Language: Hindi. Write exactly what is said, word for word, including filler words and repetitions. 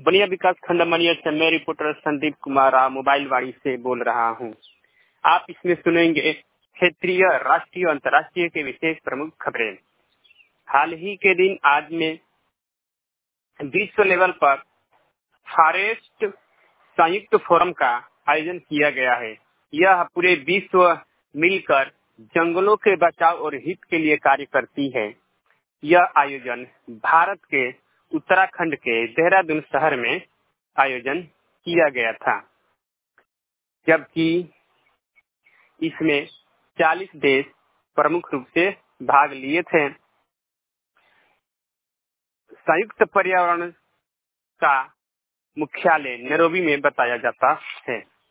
बनिया विकास खंड मनिया से मैं रिपोर्टर संदीप कुमार मोबाइल वाणी से बोल रहा हूं। आप इसमें सुनेंगे क्षेत्रीय, राष्ट्रीय, अंतर्राष्ट्रीय के विशेष प्रमुख खबरें। हाल ही के दिन आज में विश्व लेवल पर फॉरेस्ट संयुक्त फोरम का आयोजन किया गया है। यह पूरे विश्व मिलकर जंगलों के बचाव और हित के लिए कार्य करती है। यह आयोजन भारत के उत्तराखंड के देहरादून शहर में आयोजन किया गया था, जबकि इसमें चालीस देश प्रमुख रूप से भाग लिए थे। संयुक्त पर्यावरण का मुख्यालय नैरोबी में बताया जाता है।